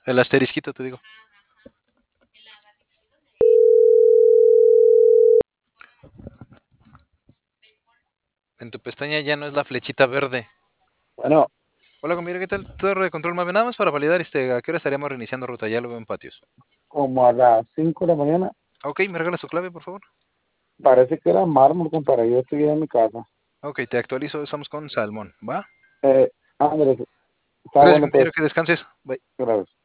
El asterisquito, te digo. En tu pestaña ya no es la flechita verde. Bueno, Hola, compañero, ¿qué tal? Torre de control Mave. Nada más para validar, ¿a qué hora estaríamos reiniciando ruta? Ya lo veo en patios. como a las 5 de la mañana, Ok, ¿me regala su clave, por favor? parece que era mármol, compadre. Yo estoy en mi casa. Ok, te actualizo, estamos con Salmón, ¿va? Andrés, está Gracias, bueno, pues, compañero, que descanses. Bye. gracias.